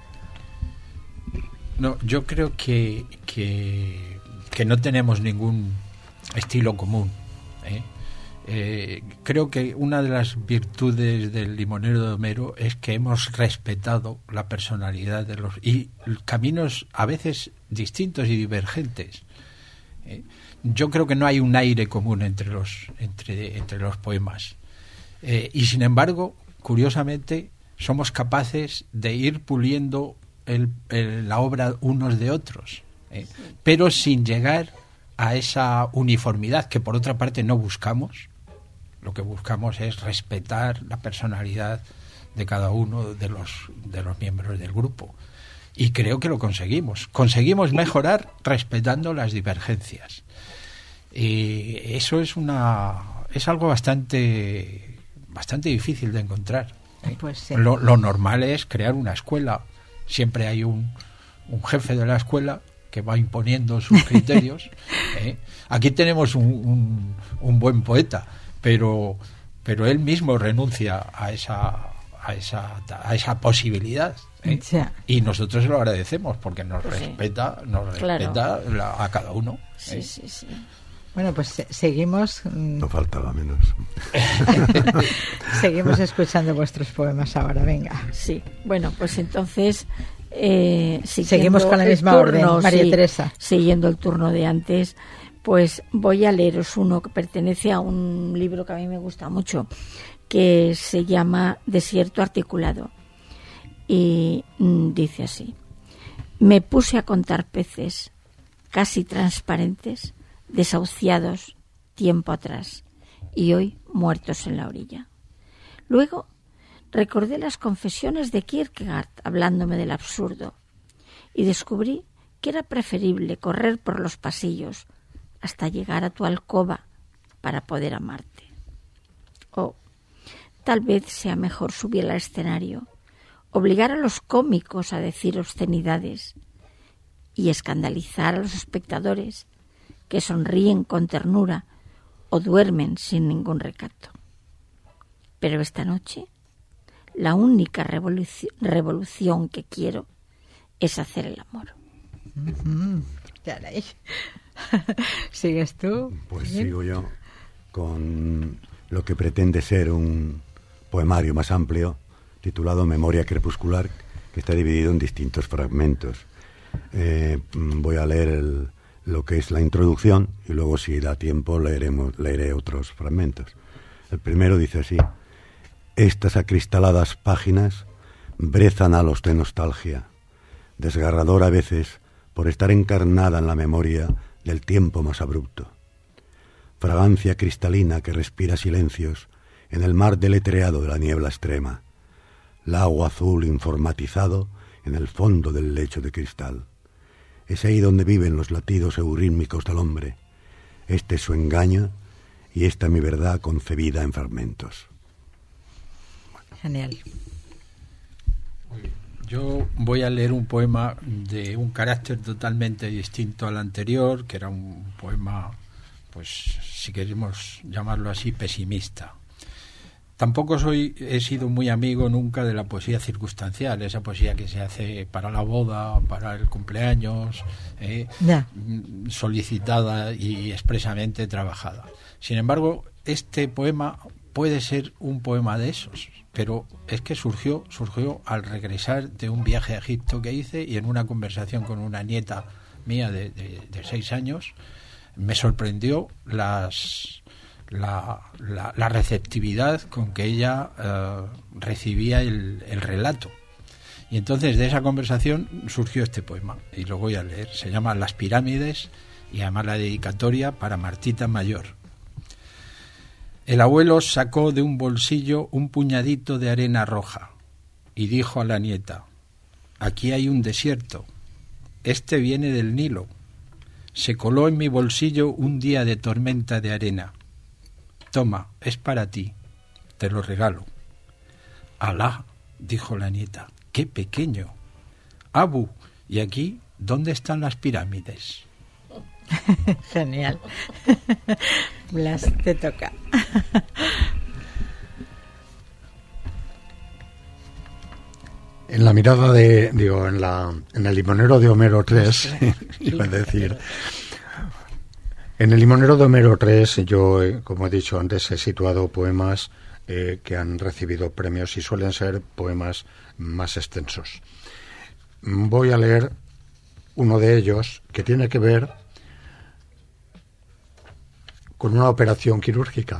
No, yo creo que... que... que no tenemos ningún estilo común. ¿eh? Eh, creo que una de las virtudes del Limonero de Homero es que hemos respetado la personalidad de los y caminos a veces distintos y divergentes. ¿eh? Yo creo que no hay un aire común entre los entre entre los poemas. Eh, y sin embargo, curiosamente, somos capaces de ir puliendo el, el, la obra unos de otros. ¿eh? Sí. Pero sin llegar a esa uniformidad que por otra parte no buscamos. Lo que buscamos es respetar la personalidad de cada uno de los de los miembros del grupo, y creo que lo conseguimos conseguimos mejorar respetando las divergencias, y eso es una es algo bastante bastante difícil de encontrar. ¿eh? Pues sí. lo, lo normal es crear una escuela. Siempre hay un, un jefe de la escuela que va imponiendo sus criterios. ¿eh? Aquí tenemos un, un, un buen poeta, pero pero él mismo renuncia a esa a esa a esa posibilidad. ¿eh? Sí. Y nosotros se lo agradecemos porque nos Pues sí. respeta nos Claro. respeta la, a cada uno. Sí, ¿eh? sí, sí. Bueno, pues se- seguimos mm, No faltaba menos. seguimos escuchando vuestros poemas ahora, venga. Sí, bueno, pues entonces eh, siguiendo Seguimos con la el misma orden, María sí, Teresa. Siguiendo el turno de antes, pues voy a leeros uno que pertenece a un libro que a mí me gusta mucho, que se llama Desierto Articulado, y mm, dice así: me puse a contar peces casi transparentes, desahuciados tiempo atrás, y hoy muertos en la orilla. Luego recordé las confesiones de Kierkegaard hablándome del absurdo y descubrí que era preferible correr por los pasillos hasta llegar a tu alcoba para poder amarte. O tal vez sea mejor subir al escenario, obligar a los cómicos a decir obscenidades y escandalizar a los espectadores que sonríen con ternura o duermen sin ningún recato. Pero esta noche, la única revolución, revolución que quiero es hacer el amor. Mm-hmm. Caray. ¿Sigues tú? Pues ¿Bien? sigo yo con lo que pretende ser un poemario más amplio, titulado Memoria crepuscular, que está dividido en distintos fragmentos. Eh, voy a leer el, lo que es la introducción y luego, si da tiempo, leeremos, leeré otros fragmentos. El primero dice así: estas acristaladas páginas brezan halos de nostalgia, desgarradora a veces por estar encarnada en la memoria del tiempo más abrupto. Fragancia cristalina que respira silencios en el mar deletreado de la niebla extrema. Lago azul informatizado en el fondo del lecho de cristal. Es ahí donde viven los latidos eurítmicos del hombre. Este es su engaño y esta mi verdad concebida en fragmentos. Genial. Yo voy a leer un poema de un carácter totalmente distinto al anterior, que era un poema, pues, si queremos llamarlo así, pesimista. Tampoco soy, he sido muy amigo nunca de la poesía circunstancial, esa poesía que se hace para la boda, para el cumpleaños, eh, Ya. solicitada y expresamente trabajada. Sin embargo, este poema puede ser un poema de esos, pero es que surgió, surgió al regresar de un viaje a Egipto que hice, y en una conversación con una nieta mía de, de, de seis años, me sorprendió las... La, la, la receptividad con que ella eh, recibía el, el relato. Y entonces de esa conversación surgió este poema, y lo voy a leer. Se llama Las pirámides, y además la dedicatoria para Martita Mayor. El abuelo sacó de un bolsillo un puñadito de arena roja y dijo a la nieta: aquí hay un desierto, este viene del Nilo. Se coló en mi bolsillo un día de tormenta de arena. Toma, es para ti, te lo regalo. Alá, dijo la nieta, qué pequeño. Abu, ¿y aquí dónde están las pirámides? Genial. Blas, te toca. En la mirada de, digo, en la en el limonero de Homero tres, iba a decir... En el limonero de Homero tres, yo, como he dicho antes, he situado poemas eh, que han recibido premios y suelen ser poemas más extensos. Voy a leer uno de ellos que tiene que ver con una operación quirúrgica.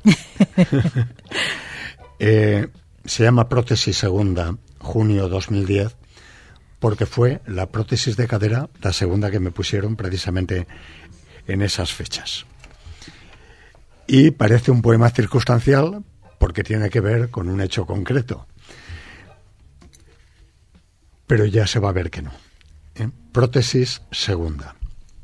eh, se llama Prótesis Segunda, junio dos mil diez, porque fue la prótesis de cadera, la segunda que me pusieron precisamente en esas fechas. Y parece un poema circunstancial porque tiene que ver con un hecho concreto. Pero ya se va a ver que no. ¿Eh? Prótesis segunda.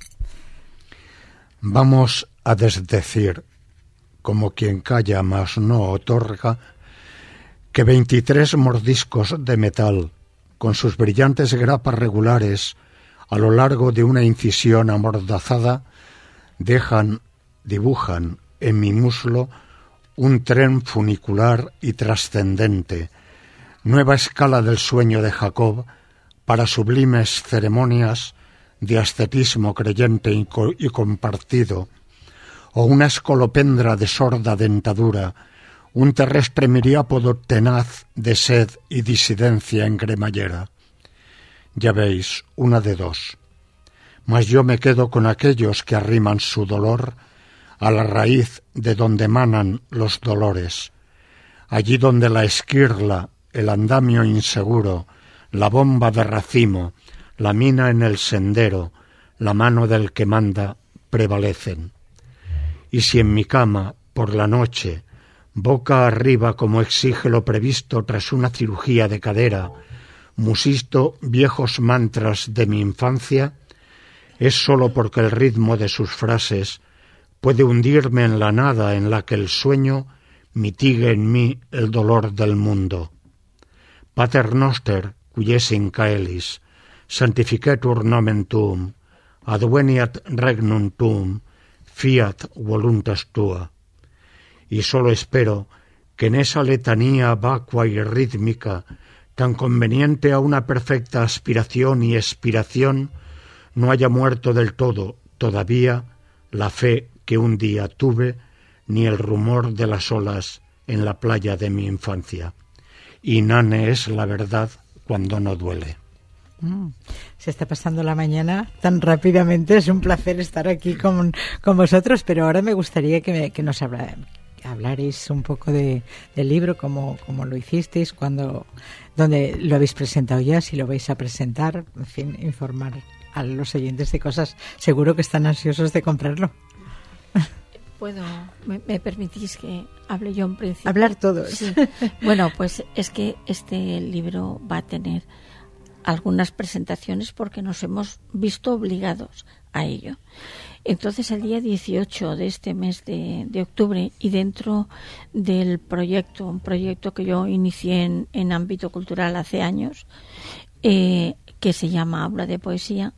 Vamos a desdecir, como quien calla mas no otorga, que veintitrés mordiscos de metal, con sus brillantes grapas regulares, a lo largo de una incisión amordazada, dejan, dibujan en mi muslo un tren funicular y trascendente, nueva escala del sueño de Jacob para sublimes ceremonias de ascetismo creyente y, co- y compartido, o una escolopendra de sorda dentadura, un terrestre miriápodo tenaz de sed y disidencia en cremallera. Ya veis, una de dos. Mas yo me quedo con aquellos que arriman su dolor a la raíz de donde emanan los dolores, allí donde la esquirla, el andamio inseguro, la bomba de racimo, la mina en el sendero, la mano del que manda, prevalecen. Y si en mi cama, por la noche, boca arriba como exige lo previsto tras una cirugía de cadera, musisto viejos mantras de mi infancia, es sólo porque el ritmo de sus frases puede hundirme en la nada en la que el sueño mitigue en mí el dolor del mundo. Pater noster, quies in caelis, sanctificetur nomen tuum, adveniat regnum tuum, fiat voluntas tua. Y solo espero que en esa letanía vacua y rítmica, tan conveniente a una perfecta aspiración y expiración, no haya muerto del todo todavía la fe que un día tuve, ni el rumor de las olas en la playa de mi infancia. Inane es la verdad cuando no duele. Mm, se está pasando la mañana tan rápidamente, es un placer estar aquí con, con vosotros, pero ahora me gustaría que, me, que nos habla, que hablarais un poco de, del libro, cómo, cómo lo hicisteis, cuándo, dónde lo habéis presentado ya, si lo vais a presentar, en fin, informar a los oyentes de cosas. Seguro que están ansiosos de comprarlo. ¿Puedo? ¿Me, me permitís que hable yo en principio? Hablar todos. Sí. Bueno, pues es que este libro va a tener algunas presentaciones porque nos hemos visto obligados a ello. Entonces, el día dieciocho de este mes de, de octubre, y dentro del proyecto, un proyecto que yo inicié en, en ámbito cultural hace años, eh, que se llama Aula de Poesía,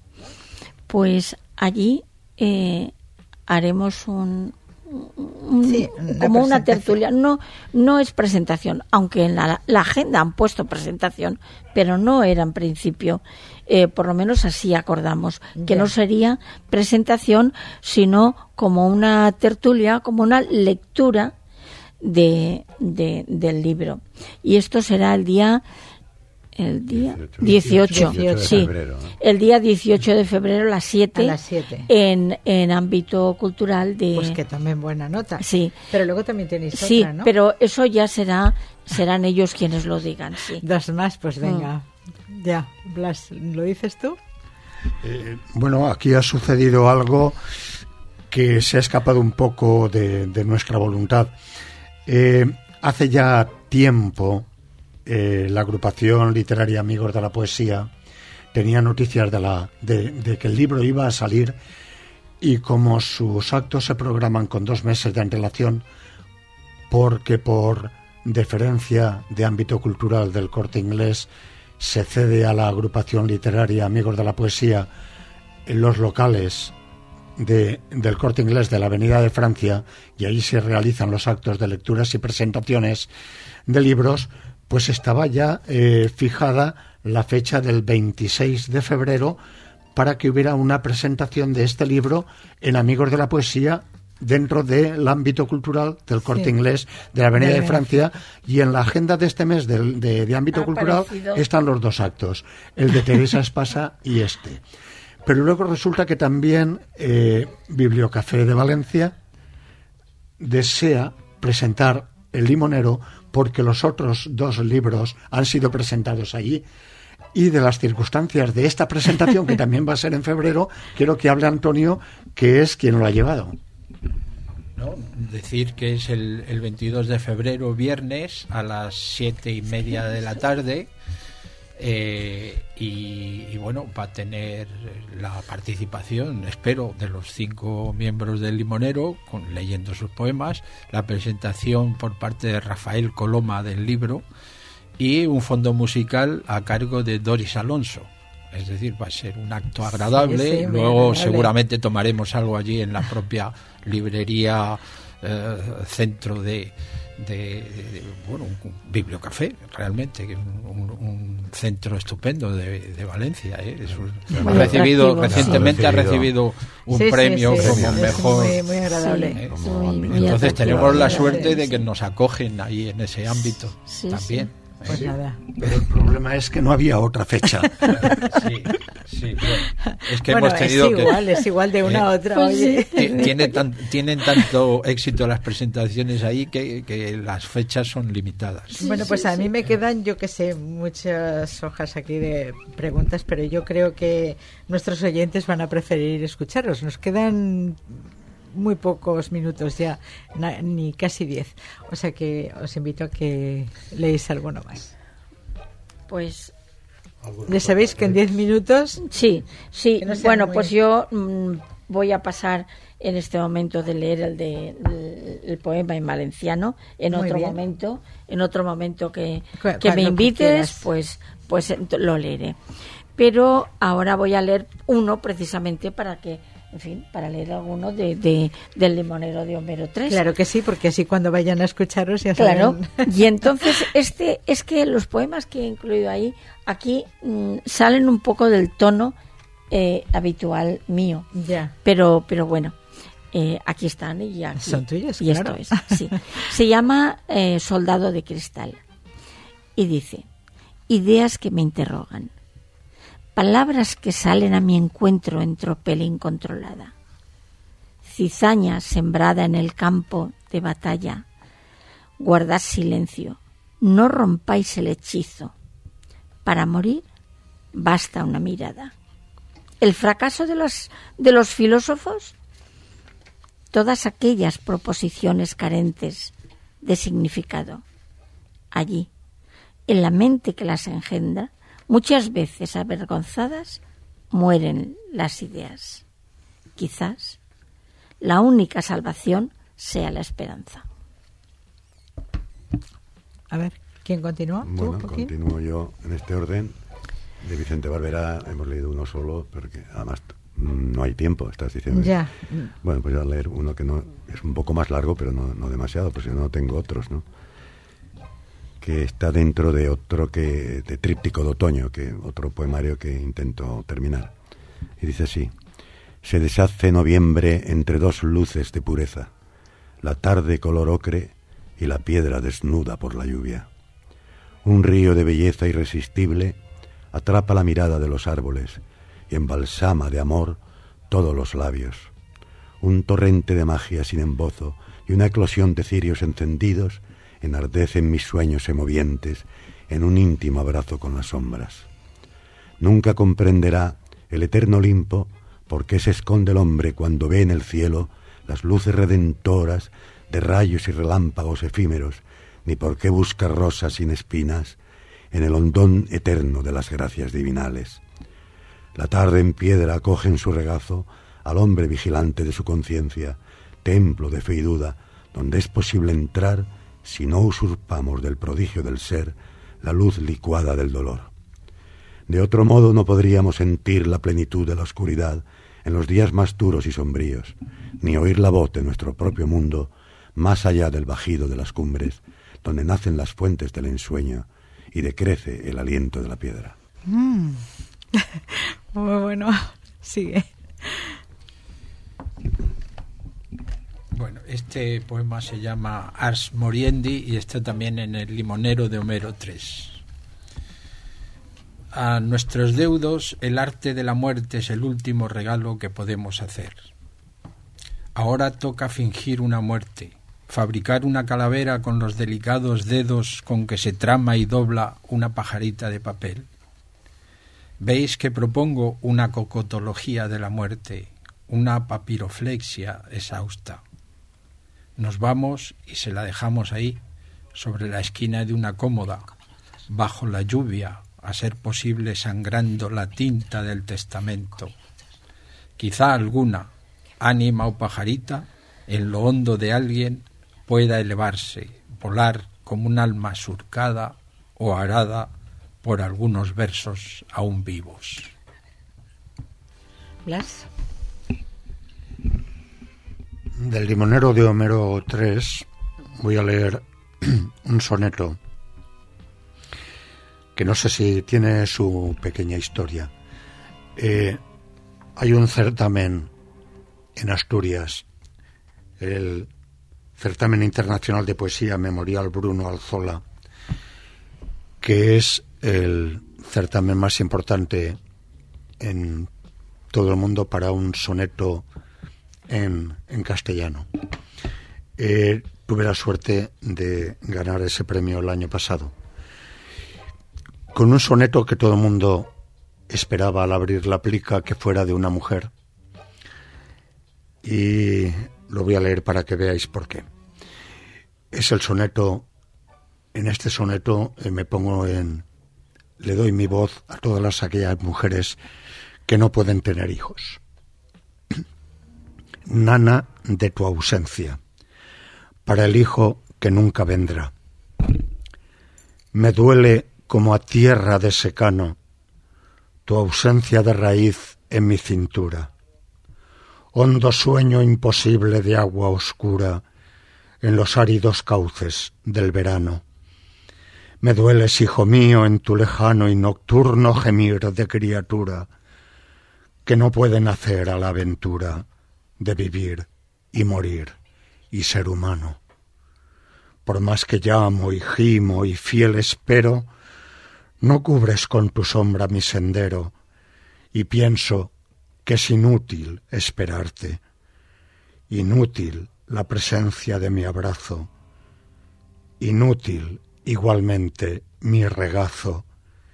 pues allí eh, haremos un, un sí, una como una tertulia. No, no es presentación, aunque en la, la agenda han puesto presentación, pero no era en principio, eh, por lo menos así acordamos, que yeah. no sería presentación, sino como una tertulia, como una lectura de, de del libro. Y esto será el día El día dieciocho, dieciocho, sí, febrero, ¿no? El día dieciocho de febrero a las siete, a las siete. En, en ámbito cultural de... Pues que tomen buena nota. Sí. Pero luego también tenéis sí, otra, ¿no? Pero eso ya será, serán ellos quienes lo digan, sí. Dos más, pues venga. Mm. Ya, Blas, ¿lo dices tú? Eh, bueno, aquí ha sucedido algo que se ha escapado un poco de, de nuestra voluntad. Eh, hace ya tiempo... Eh, la agrupación literaria Amigos de la Poesía tenía noticias de, la, de, de que el libro iba a salir, y como sus actos se programan con dos meses de antelación, porque por deferencia de ámbito cultural del Corte Inglés se cede a la agrupación literaria Amigos de la Poesía en los locales de, del Corte Inglés de la Avenida de Francia, y ahí se realizan los actos de lecturas y presentaciones de libros, pues estaba ya eh, fijada la fecha del veintiséis de febrero para que hubiera una presentación de este libro en Amigos de la Poesía dentro del ámbito cultural del Corte sí. Inglés de la Avenida de, de Francia, y en la agenda de este mes de, de, de ámbito ha cultural aparecido. Están los dos actos, el de Teresa Espasa y este. Pero luego resulta que también eh, Bibliocafé de Valencia desea presentar El Limonero, porque los otros dos libros han sido presentados allí, y de las circunstancias de esta presentación, que también va a ser en febrero, quiero que hable Antonio, que es quien lo ha llevado. ¿No? Decir que es el, el veintidós de febrero, viernes, a las siete y media de la tarde, eh, y, y bueno, va a tener la participación, espero, de los cinco miembros del Limonero, con, leyendo sus poemas, la presentación por parte de Rafael Coloma del libro, y un fondo musical a cargo de Doris Alonso. Es decir, va a ser un acto agradable. Sí, sí, luego agradable. Seguramente tomaremos algo allí en la propia librería, eh, centro de, de, de bueno, un bibliocafé, realmente, que un, un, un centro estupendo de, de Valencia. ¿eh? Es un, ha recibido recientemente sí. ha recibido un sí, premio sí, sí, como sí, mejor. Muy, muy agradable. ¿eh? Muy, entonces tenemos la suerte de que nos acogen ahí en ese ámbito sí, también. Sí. Pues sí, nada. Pero el problema es que no había otra fecha. Sí, sí. Bueno, es que bueno, hemos tenido es igual, que, es igual de una eh, a otra. Pues oye. Tiene tan, tienen tanto éxito las presentaciones ahí que, que las fechas son limitadas. Sí, bueno, pues sí, a mí sí. me quedan, yo que sé, muchas hojas aquí de preguntas, pero yo creo que nuestros oyentes van a preferir escucharlos. Nos quedan muy pocos minutos ya, na, ni casi diez. O sea que os invito a que leáis alguno más. Pues... ¿Ya sabéis que en diez minutos? Sí, sí. No bueno, muy... pues yo mmm, voy a pasar en este momento de leer el de el, el poema en valenciano. En muy otro bien. momento, en otro momento que, que me invites, que pues, pues lo leeré. Pero ahora voy a leer uno precisamente para que, en fin, para leer alguno de, de del Limonero de Homero tres. Claro que sí, porque así cuando vayan a escucharos ya claro. saben. Y entonces este es que los poemas que he incluido ahí aquí mmm, salen un poco del tono eh, habitual mío. Ya. Pero pero bueno, eh, aquí están y aquí. Son tuyos, y claro. esto es, sí. Se llama eh, Soldado de Cristal y dice: ideas que me interrogan. Palabras que salen a mi encuentro en tropel incontrolada. Cizaña sembrada en el campo de batalla. Guardad silencio, no rompáis el hechizo. Para morir basta una mirada. ¿El fracaso de los, de los filósofos? Todas aquellas proposiciones carentes de significado. Allí, en la mente que las engendra, muchas veces avergonzadas, mueren las ideas. Quizás la única salvación sea la esperanza. A ver, ¿quién continúa? Bueno, continúo yo en este orden. De Vicente Barberá hemos leído uno solo, porque además no hay tiempo, estás diciendo. Ya. Bueno, pues voy a leer uno que no es un poco más largo, pero no, no demasiado, pues yo no tengo otros, ¿no? Que está dentro de otro que de Tríptico de Otoño, que otro poemario que intento terminar. Y dice así: se deshace noviembre entre dos luces de pureza, la tarde color ocre y la piedra desnuda por la lluvia. Un río de belleza irresistible atrapa la mirada de los árboles y embalsama de amor todos los labios. Un torrente de magia sin embozo y una eclosión de cirios encendidos enardecen mis sueños emovientes en un íntimo abrazo con las sombras. Nunca comprenderá el eterno Olimpo por qué se esconde el hombre cuando ve en el cielo las luces redentoras de rayos y relámpagos efímeros, ni por qué busca rosas sin espinas en el hondón eterno de las gracias divinales. La tarde en piedra acoge en su regazo al hombre vigilante de su conciencia, templo de fe y duda, donde es posible entrar si no usurpamos del prodigio del ser la luz licuada del dolor. De otro modo no podríamos sentir la plenitud de la oscuridad en los días más duros y sombríos, ni oír la voz de nuestro propio mundo más allá del bajido de las cumbres, donde nacen las fuentes del ensueño y decrece el aliento de la piedra. Mm. Muy bueno, sigue. Bueno, este poema se llama Ars Moriendi y está también en el Limonero de Homero tres. A nuestros deudos, el arte de la muerte es el último regalo que podemos hacer. Ahora toca fingir una muerte, fabricar una calavera con los delicados dedos con que se trama y dobla una pajarita de papel. Veis que propongo una cocotología de la muerte, una papiroflexia exhausta. Nos vamos y se la dejamos ahí, sobre la esquina de una cómoda, bajo la lluvia, a ser posible sangrando la tinta del testamento. Quizá alguna, ánima o pajarita, en lo hondo de alguien, pueda elevarse, volar como un alma surcada o arada por algunos versos aún vivos. Blas. Del Limonero de Homero tres voy a leer un soneto que no sé si tiene su pequeña historia. Eh, hay un certamen en Asturias, el Certamen Internacional de Poesía Memorial Bruno Alzola, que es el certamen más importante en todo el mundo para un soneto en, en castellano. Eh, tuve la suerte de ganar ese premio el año pasado, con un soneto que todo el mundo esperaba al abrir la plica que fuera de una mujer, y lo voy a leer para que veáis por qué. Es el soneto, en este soneto eh, me pongo en, le doy mi voz a todas las aquellas mujeres que no pueden tener hijos. Nana de tu ausencia, para el hijo que nunca vendrá. Me duele como a tierra de secano tu ausencia de raíz en mi cintura. Hondo sueño imposible de agua oscura en los áridos cauces del verano. Me dueles, hijo mío, en tu lejano y nocturno gemir de criatura que no puede nacer a la aventura de vivir y morir y ser humano. Por más que llamo y gimo y fiel espero, no cubres con tu sombra mi sendero, y pienso que es inútil esperarte, inútil la presencia de mi abrazo, inútil igualmente mi regazo,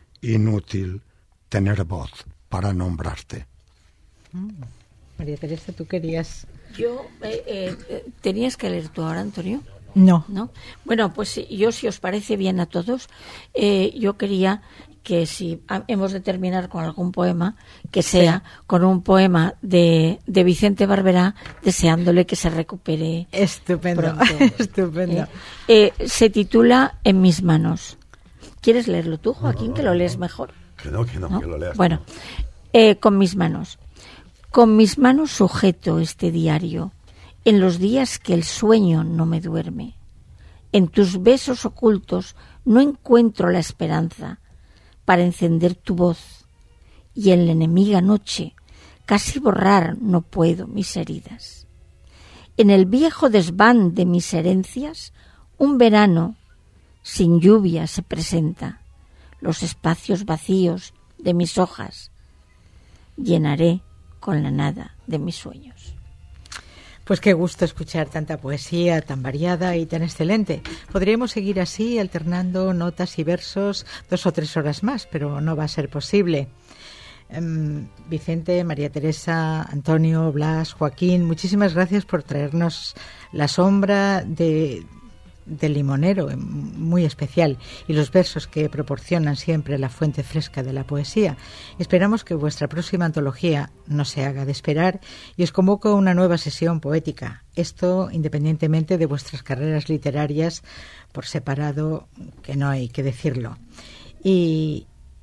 inútil tener voz para nombrarte. Mm. María Teresa, ¿tú querías? Yo, eh, eh, ¿tenías que leer tú ahora, Antonio? No. ¿No? Bueno, pues yo, si os parece bien a todos, eh, yo quería que si hemos de terminar con algún poema, que sea sí. con un poema de, de Vicente Barberá, deseándole que se recupere. Estupendo, pronto. Estupendo. Eh, eh, se titula En mis manos. ¿Quieres leerlo tú, Joaquín, no, no, que lo lees no. mejor? Que no, que no, ¿No? que lo leas. Bueno, eh, con mis manos. Con mis manos sujeto este diario, en los días que el sueño no me duerme. En tus besos ocultos no encuentro la esperanza para encender tu voz, y en la enemiga noche casi borrar no puedo mis heridas. En el viejo desván de mis herencias, un verano sin lluvia se presenta. Los espacios vacíos de mis hojas llenaré con la nada de mis sueños. Pues qué gusto escuchar tanta poesía tan variada y tan excelente. Podríamos seguir así, alternando notas y versos dos o tres horas más, pero no va a ser posible. Um, Vicente, María Teresa, Antonio, Blas, Joaquín, muchísimas gracias por traernos la sombra de... del limonero, muy especial, y los versos que proporcionan siempre la fuente fresca de la poesía. Esperamos que vuestra próxima antología no se haga de esperar y os convoco a una nueva sesión poética. Esto independientemente de vuestras carreras literarias por separado, que no hay que decirlo. Y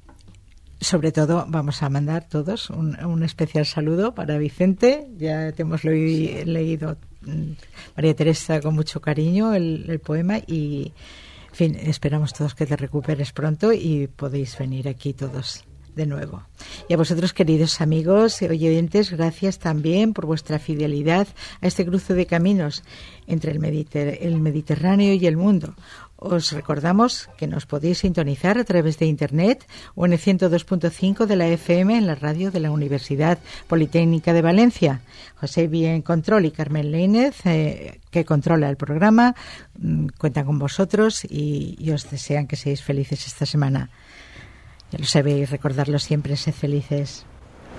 sobre todo vamos a mandar todos un, un especial saludo para Vicente. Ya te hemos le- leído María Teresa con mucho cariño el, el poema y en fin, esperamos todos que te recuperes pronto y podéis venir aquí todos de nuevo. Y a vosotros, queridos amigos y oyentes, gracias también por vuestra fidelidad a este cruce de caminos entre el, Mediter- el Mediterráneo y el mundo. Os recordamos que nos podéis sintonizar a través de Internet o en el ciento dos punto cinco de la F M en la radio de la Universidad Politécnica de Valencia. José Bien Control y Carmen Leínez, eh, que controla el programa, mm, cuentan con vosotros y, y os desean que seáis felices esta semana. Ya lo sabéis, recordarlo siempre, sed felices.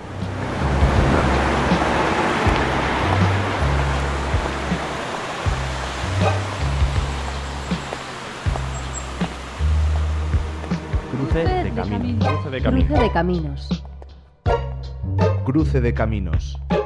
Cruce de caminos. Cruce de caminos. Cruce de caminos. Cruce de caminos.